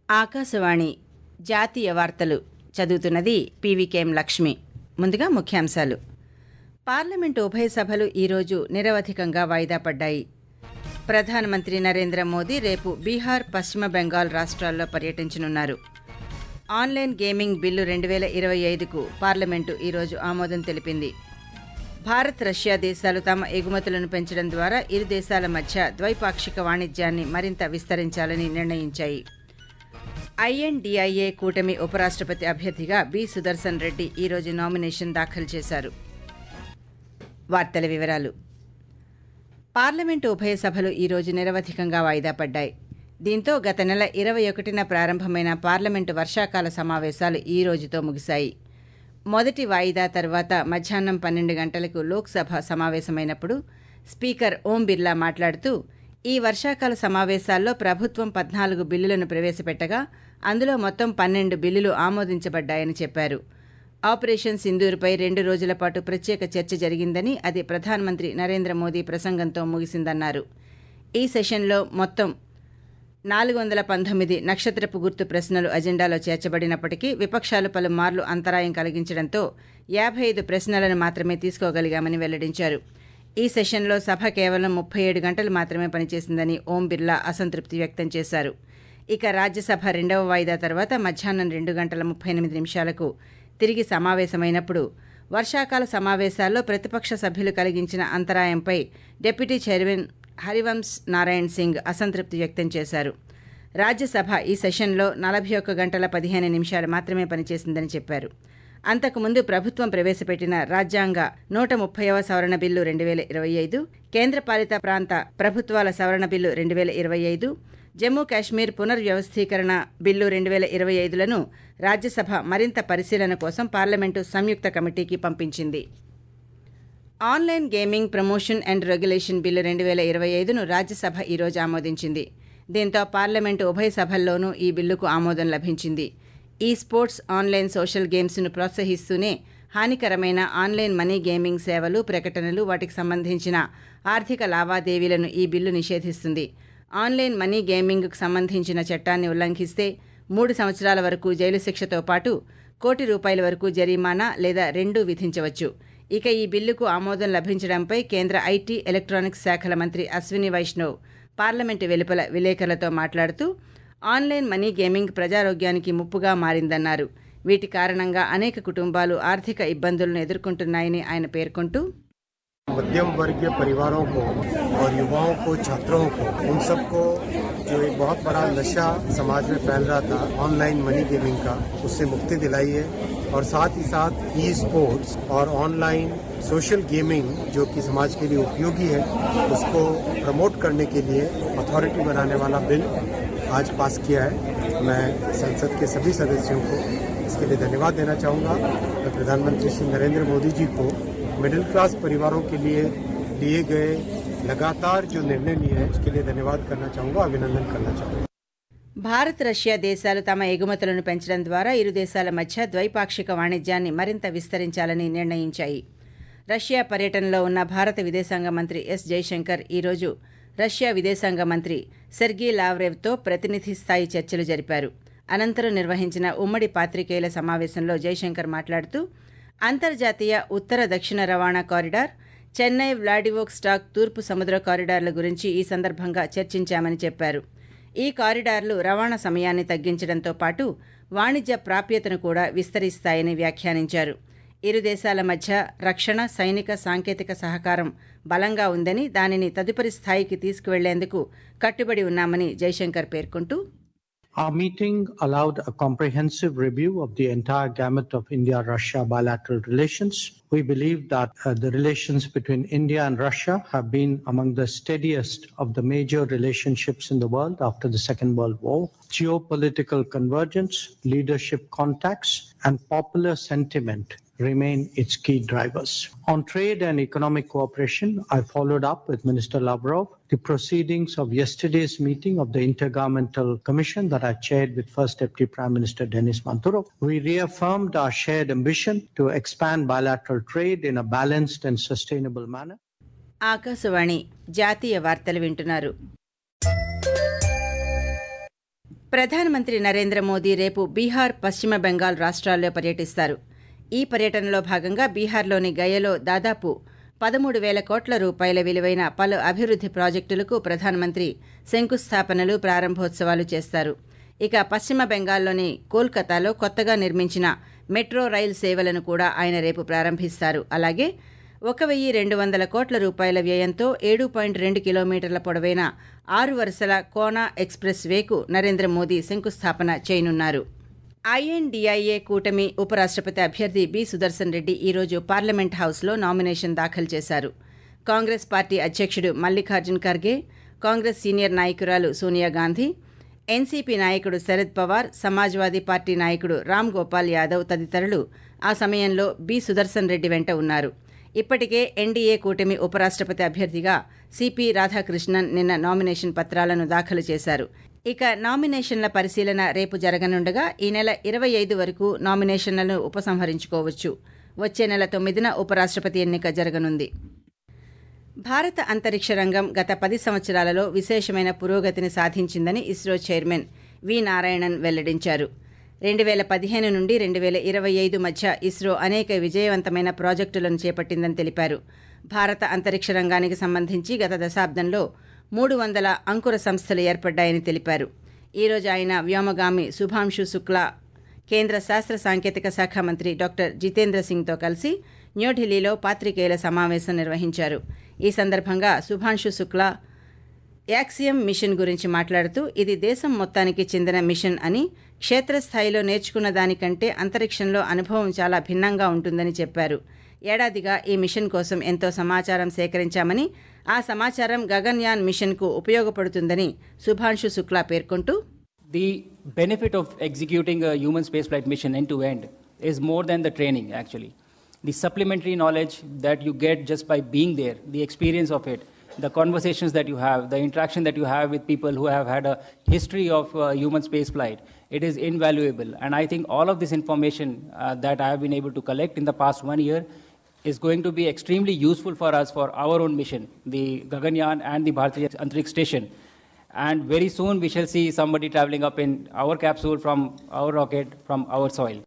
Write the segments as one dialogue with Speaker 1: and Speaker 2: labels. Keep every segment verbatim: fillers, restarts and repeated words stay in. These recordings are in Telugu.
Speaker 1: ఆకాశవాణి జాతీయ వార్తలు చదువుతున్నది పీవీకేఎం లక్ష్మి. ముందుగా ముఖ్యాంశాలు. పార్లమెంటు ఉభయ సభలు ఈరోజు నిరవధికంగా వాయిదా పడ్డాయి. ప్రధానమంత్రి నరేంద్ర మోదీ రేపు బీహార్, పశ్చిమ బెంగాల్ రాష్ట్రాల్లో పర్యటించనున్నారు. ఆన్లైన్ గేమింగ్ బిల్లు రెండు వేల ఇరవై ఐదుకు పార్లమెంటు ఈరోజు ఆమోదం తెలిపింది. భారత్, రష్యా దేశాలు తమ ఎగుమతులను పెంచడం ద్వారా ఇరు దేశాల మధ్య ద్వైపాక్షిక వాణిజ్యాన్ని మరింత విస్తరించాలని నిర్ణయించాయి. ఐఎన్డీఐఏ కూటమి ఉపరాష్ట్రపతి అభ్యర్థిగా బి సుదర్శన్ రెడ్డి ఈరోజు నామినేషన్ దాఖలు చేశారు. వార్తల వివరాలు. పార్లమెంటు ఉభయ సభలు ఈరోజు నిరవధికంగా వాయిదా పడ్డాయి. దీంతో గత నెల ఇరవై ఒకటిన ప్రారంభమైన పార్లమెంటు వర్షాకాల సమావేశాలు ఈ రోజుతో ముగిశాయి. మొదటి వాయిదా తర్వాత మధ్యాహ్నం పన్నెండు గంటలకు లోక్సభ సమావేశమైనప్పుడు స్పీకర్ ఓం బిర్లా మాట్లాడుతూ, ఈ వర్షాకాల సమావేశాల్లో ప్రభుత్వం పద్నాలుగు బిల్లులను ప్రవేశపెట్టగా అందులో మొత్తం పన్నెండు బిల్లులు ఆమోదించబడ్డాయని చెప్పారు. ఆపరేషన్ సింధూర్పై రెండు రోజుల పాటు ప్రత్యేక చర్చ జరిగిందని, అది ప్రధానమంత్రి నరేంద్ర మోదీ ప్రసంగంతో ముగిసిందన్నారు. ఈ సెషన్లో మొత్తం నాలుగు వందల పంతొమ్మిది నక్షత్రపు గుర్తు ప్రశ్నలు అజెండాలో చేర్చబడినప్పటికీ విపక్షాలు పలుమార్లు అంతరాయం కలిగించడంతో యాభై ఐదు ప్రశ్నలను మాత్రమే తీసుకోగలిగామని వెల్లడించారు. ఈ సెషన్లో సభ కేవలం ముప్పై ఏడు గంటలు మాత్రమే పనిచేసిందని ఓం బిర్లా అసంతృప్తి వ్యక్తం చేశారు. ఇక రాజ్యసభ రెండవ వాయిదా తర్వాత మధ్యాహ్నం రెండు గంటల ముప్పై ఎనిమిది నిమిషాలకు తిరిగి సమావేశమైనప్పుడు వర్షాకాల సమావేశాల్లో ప్రతిపక్ష సభ్యులు కలిగించిన అంతరాయంపై డిప్యూటీ చైర్మన్ హరివంశ్ నారాయణ్ సింగ్ అసంతృప్తి వ్యక్తం చేశారు. రాజ్యసభ ఈ సెషన్లో నలభై ఒక్క గంటల పదిహేను నిమిషాలు మాత్రమే పనిచేసిందని చెప్పారు. అంతకుముందు ప్రభుత్వం ప్రవేశపెట్టిన రాజ్యాంగ నూట ముప్పైవ సవరణ బిల్లు రెండు వేల ఇరవై ఐదు, కేంద్రపాలిత ప్రాంత ప్రభుత్వాల సవరణ బిల్లు రెండు వేల ఇరవై ఐదు, జమ్మూ కాశ్మీర్ పునర్వ్యవస్థీకరణ బిల్లు రెండు వేల ఇరవై ఐదులను రాజ్యసభ మరింత పరిశీలన కోసం పార్లమెంటు సంయుక్త కమిటీకి పంపించింది. Online gaming promotion and regulation bill రెండు వేల ఇరవై ఐదును రాజ్యసభ ఈరోజు ఆమోదించింది. దీంతో పార్లమెంటు ఉభయ సభల్లోనూ ఈ బిల్లుకు ఆమోదం లభించింది. ఈ స్పోర్ట్స్, ఆన్లైన్ సోషల్ గేమ్స్ను ప్రోత్సహిస్తూనే హానికరమైన ఆన్లైన్ మనీ గేమింగ్ సేవలు, ప్రకటనలు, వాటికి సంబంధించిన ఆర్థిక లావాదేవీలను ఈ బిల్లు నిషేధిస్తుంది. ఆన్లైన్ మనీ గేమింగ్కు సంబంధించిన చట్టాన్ని ఉల్లంఘిస్తే మూడు సంవత్సరాల వరకు జైలు శిక్షతో పాటు కోటి రూపాయల వరకు జరిమానా లేదా రెండూ విధించవచ్చు. ఇక ఈ బిల్లుకు ఆమోదం లభించడంపై కేంద్ర ఐటీ, ఎలక్ట్రానిక్స్ శాఖల మంత్రి అశ్విని వైష్ణవ్ పార్లమెంటు వెలుపల విలేకరులతో మాట్లాడుతూ, ఆన్లైన్ మనీ గేమింగ్ ప్రజారోగ్యానికి ముప్పుగా మారిందన్నారు. వీటి కారణంగా అనేక కుటుంబాలు ఆర్థిక ఇబ్బందులను ఎదుర్కొంటున్నాయని ఆయన పేర్కొంటూ,
Speaker 2: मध्यम वर्गीय परिवारों को और युवाओं को, छात्रों को, उन सबको जो एक बहुत बड़ा नशा समाज में फैल रहा था ऑनलाइन मनी गेमिंग का, उससे मुक्ति दिलाई है। और साथ ही साथ ई स्पोर्ट्स और ऑनलाइन सोशल गेमिंग जो कि समाज के लिए उपयोगी है, उसको प्रमोट करने के लिए अथॉरिटी बनाने वाला बिल आज पास किया है। मैं संसद के सभी सदस्यों को इसके लिए धन्यवाद देना चाहूँगा। मैं प्रधानमंत्री श्री नरेंद्र मोदी जी को मिडिल क्लास परिवारों के लिए लिए गए लगातार जो निर्णय लिए हैं उसके लिए धन्यवाद करना चाहूँगा, अभिनंदन करना चाहूँगा.
Speaker 1: భారత్, రష్యా దేశాలు తమ ఎగుమతులను పెంచడం ద్వారా ఇరు దేశాల మధ్య ద్వైపాక్షిక వాణిజ్యాన్ని మరింత విస్తరించాలని నిర్ణయించాయి. రష్యా పర్యటనలో ఉన్న భారత విదేశాంగ మంత్రి ఎస్ జైశంకర్ ఈరోజు రష్యా విదేశాంగ మంత్రి సెర్గీ లావ్రెవ్తో ప్రతినిధి స్థాయి చర్చలు జరిపారు. అనంతరం నిర్వహించిన ఉమ్మడి పాత్రికేయుల సమావేశంలో జైశంకర్ మాట్లాడుతూ, అంతర్జాతీయ ఉత్తర దక్షిణ రవాణా కారిడార్, చెన్నై వ్లాడివోస్టాక్ తూర్పు సముద్ర కారిడార్ల గురించి ఈ సందర్భంగా చర్చించామని చెప్పారు. ఈ కారిడార్లు రవాణా సమయాన్ని తగ్గించడంతో పాటు వాణిజ్య ప్రాప్యతను కూడా విస్తరిస్తాయని వ్యాఖ్యానించారు. ఇరు దేశాల మధ్య రక్షణ, సైనిక, సాంకేతిక సహకారం బలంగా ఉందని, దానిని తదుపరి స్థాయికి తీసుకువెళ్లేందుకు కట్టుబడి ఉన్నామని జైశంకర్ పేర్కొంటూ,
Speaker 3: Our meeting allowed a comprehensive review of the entire gamut of India-Russia bilateral relations. We believe that uh, the relations between India and Russia have been among the steadiest of the major relationships in the world after the Second World War. Geopolitical convergence, leadership contacts, and popular sentiment remain its key drivers. On trade and economic cooperation, I followed up with Minister Lavrov the proceedings of yesterday's meeting of the Intergovernmental Commission that I chaired with First Deputy Prime Minister Denis Manturov. We reaffirmed our shared ambition to expand bilateral trade in a balanced and sustainable manner.
Speaker 1: Akashvani జాతీయ వార్తలు వింటున్నారు. ప్రధానమంత్రి నరేంద్ర మోదీ రేపు బీహార్ పశ్చిమ బెంగాల్ రాష్ట్రాల్లో పర్యటిస్తారు. ఈ పర్యటనలో భాగంగా బీహార్లోని గయలో దాదాపు పదమూడు వేల కోట్ల రూపాయల విలువైన పలు అభివృద్ది ప్రాజెక్టులకు ప్రధానమంత్రి శంకుస్థాపనలు, ప్రారంభోత్సవాలు చేస్తారు. ఇక పశ్చిమ బెంగాల్లోని కోల్కతాలో కొత్తగా నిర్మించిన మెట్రో రైల్ సేవలను కూడా ఆయన రేపు ప్రారంభిస్తారు. అలాగే ఒక వెయ్యి రెండు వందల కోట్ల రూపాయల వ్యయంతో ఏడు పాయింట్ రెండు కిలోమీటర్ల పొడవైన ఆరు వరుసల కోనా ఎక్స్ప్రెస్ వేకు నరేంద్ర మోదీ శంకుస్థాపన చేయనున్నారు. ఐఎన్డీఐఏ కూటమి ఉపరాష్ట్రపతి అభ్యర్థి బి సుదర్శన్ రెడ్డి ఈరోజు పార్లమెంట్ హౌస్లో నామినేషన్ దాఖలు చేశారు. కాంగ్రెస్ పార్టీ అధ్యక్షుడు మల్లికార్జున్ ఖర్గే, కాంగ్రెస్ సీనియర్ నాయకురాలు సోనియా గాంధీ, ఎన్సీపీ నాయకుడు శరద్ పవార్, సమాజ్వాదీ పార్టీ నాయకుడు రామ్ గోపాల్ యాదవ్ తదితరులు ఆ సమయంలో బి సుదర్శన్ రెడ్డి వెంట ఉన్నారు. ఇప్పటికే ఎన్డీఏ కూటమి ఉపరాష్ట్రపతి అభ్యర్థిగా సిపి రాధాకృష్ణన్ నిన్న నామినేషన్ పత్రాలను దాఖలు చేశారు. ఇక నామినేషన్ల పరిశీలన రేపు జరగనుండగా ఈ నెల ఇరవై ఐదు వరకు నామినేషన్లను ఉపసంహరించుకోవచ్చు. వచ్చే నెల తొమ్మిదిన ఉపరాష్ట్రపతి ఎన్నిక జరగనుంది. భారత అంతరిక్ష రంగం గత పది సంవత్సరాలలో విశేషమైన పురోగతిని సాధించిందని ఇస్రో చైర్మన్ వి నారాయణన్ వెల్లడించారు. రెండు వేల పదిహేను నుండి రెండు వేల ఇరవై ఐదు మధ్య ఇస్రో అనేక విజయవంతమైన ప్రాజెక్టులను చేపట్టిందని తెలిపారు. భారత అంతరిక్ష రంగానికి సంబంధించి గత దశాబ్దంలో మూడు వందల అంకుర సంస్థలు ఏర్పడ్డాయని తెలిపారు. ఈరోజు ఆయన వ్యోమగామి శుభాంశు శుక్లా, కేంద్ర శాస్త్ర సాంకేతిక శాఖ మంత్రి డాక్టర్ జితేంద్ర సింగ్తో కలిసి న్యూఢిల్లీలో పాత్రికేయుల సమావేశం నిర్వహించారు. ఈ సందర్భంగా శుభాంశు శుక్లా యాక్సియం మిషన్ గురించి మాట్లాడుతూ ఇది దేశం మొత్తానికి చెందిన మిషన్ అని, క్షేత్రస్థాయిలో నేర్చుకున్న దానికంటే అంతరిక్షంలో అనుభవం చాలా భిన్నంగా ఉంటుందని చెప్పారు. ఏడాదిగా ఈ మిషన్ కోసం ఎంతో సమాచారం సేకరించామని, ఆ సమాచారం గగన్యాన్ మిషన్కు ఉపయోగపడుతుందని శుభాంశు శుక్లా పేర్కొంటూ,
Speaker 4: The benefit of executing a human spaceflight mission end to end is more than the training, actually. The supplementary knowledge that you get just by being there, the experience of it, the conversations that you have, the interaction that you have with people who have had a history of uh, human spaceflight, it is invaluable. And I think all of this information uh, that I have been able to collect in the past one year is going to be extremely useful for us for our own mission, the Gaganyaan and the Bharatiya Antariksh Station. And very soon we shall see somebody traveling up in our capsule from our rocket, from our soil.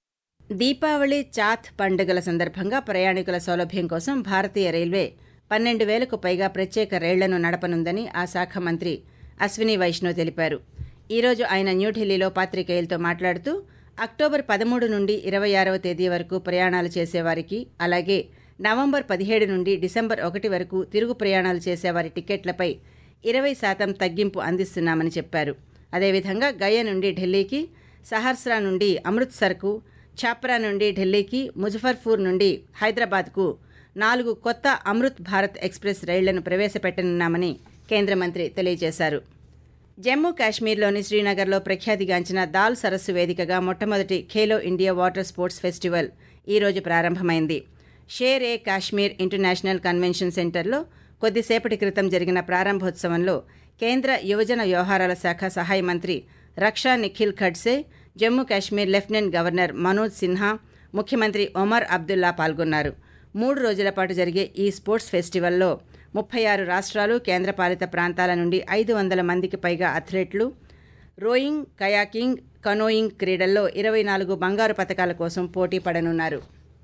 Speaker 1: Deepavali, Chhath పండుగల సందర్భంగా ప్రయాణికుల సౌలభ్యం కోసం భారతీయ రైల్వే పన్నెండు వేలకు పైగా ప్రత్యేక రైళ్లను నడపనుందని ఆ శాఖ మంత్రి అశ్విని వైష్ణవ్ తెలిపారు. ఈరోజు ఆయన న్యూఢిల్లీలో పాత్రికేయులతో మాట్లాడుతూ అక్టోబర్ పదమూడు నుండి ఇరవై ఆరవ తేదీ వరకు ప్రయాణాలు చేసేవారికి, అలాగే నవంబర్ పదిహేడు నుండి డిసెంబర్ ఒకటి వరకు తిరుగు ప్రయాణాలు చేసేవారి టికెట్లపై ఇరవై శాతం తగ్గింపు అందిస్తున్నామని చెప్పారు. అదేవిధంగా గయ నుండి ఢిల్లీకి, సహర్సా నుండి అమృత్సర్కు, ఛాప్రా నుండి ఢిల్లీకి, ముజఫర్పూర్ నుండి హైదరాబాద్కు నాలుగు కొత్త అమృత్ భారత్ ఎక్స్ప్రెస్ రైళ్లను ప్రవేశపెట్టనున్నామని కేంద్ర మంత్రి తెలియజేశారు. జమ్మూ కాశ్మీర్లోని శ్రీనగర్లో ప్రఖ్యాతిగాంచిన దాల్ సరస్సు వేదికగా మొట్టమొదటి Khelo India water sports festival ఈరోజు ప్రారంభమైంది. షేర్ ఏ కాశ్మీర్ ఇంటర్నేషనల్ కన్వెన్షన్ సెంటర్లో కొద్దిసేపటి క్రితం జరిగిన ప్రారంభోత్సవంలో కేంద్ర యువజన వ్యవహారాల శాఖ సహాయ మంత్రి రక్షా నిఖిల్ ఖడ్సే, జమ్మూ కాశ్మీర్ లెఫ్టినెంట్ గవర్నర్ మనోజ్ సిన్హా, ముఖ్యమంత్రి ఒమర్ అబ్దుల్లా పాల్గొన్నారు. మూడు రోజుల పాటు జరిగే ఈ స్పోర్ట్స్ ఫెస్టివల్లో ముప్పై ఆరు రాష్ట్రాలు, కేంద్రపాలిత ప్రాంతాల నుండి ఐదు వందల మందికి పైగా అథ్లెట్లు రోయింగ్, కయాకింగ్, కనోయింగ్ క్రీడల్లో ఇరవై నాలుగు బంగారు పతకాల కోసం పోటీ పడనున్నారు.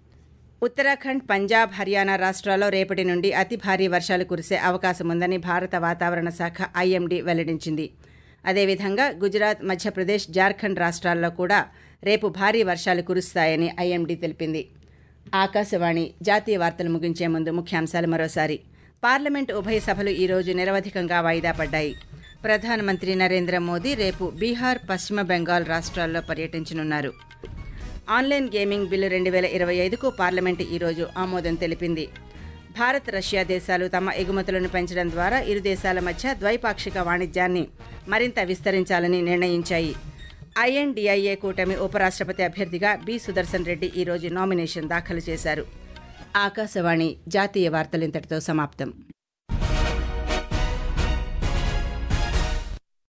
Speaker 1: ఉత్తరాఖండ్, పంజాబ్, హర్యానా రాష్ట్రాల్లో రేపటి నుండి అతి భారీ వర్షాలు కురిసే అవకాశం ఉందని భారత వాతావరణ శాఖ ఐఎండీ వెల్లడించింది. అదేవిధంగా గుజరాత్, మధ్యప్రదేశ్, జార్ఖండ్ రాష్ట్రాల్లో కూడా రేపు భారీ వర్షాలు కురుస్తాయని ఐఎండీ తెలిపింది. ఆకాశవాణి జాతీయ వార్తలు ముగించే ముందు ముఖ్యాంశాలు మరోసారి. పార్లమెంటు ఉభయ సభలు ఈరోజు నిరవధికంగా వాయిదా పడ్డాయి. ప్రధానమంత్రి నరేంద్ర మోదీ రేపు బీహార్, పశ్చిమ బెంగాల్ రాష్ట్రాల్లో పర్యటించనున్నారు. ఆన్లైన్ గేమింగ్ బిల్లు రెండు వేల ఇరవై ఐదుకు పార్లమెంటు ఈరోజు ఆమోదం తెలిపింది. భారత్, రష్యా దేశాలు తమ ఎగుమతులను పెంచడం ద్వారా ఇరు దేశాల మధ్య ద్వైపాక్షిక వాణిజ్యాన్ని మరింత విస్తరించాలని నిర్ణయించాయి. ఐఎన్డీఐఏ కూటమి ఉపరాష్ట్రపతి అభ్యర్థిగా బి సుదర్శన్ రెడ్డి ఈరోజు నామినేషన్ దాఖలు చేశారు. ఆకాశవాణి జాతీయ వార్తలు ఇంతటితో సమాప్తం.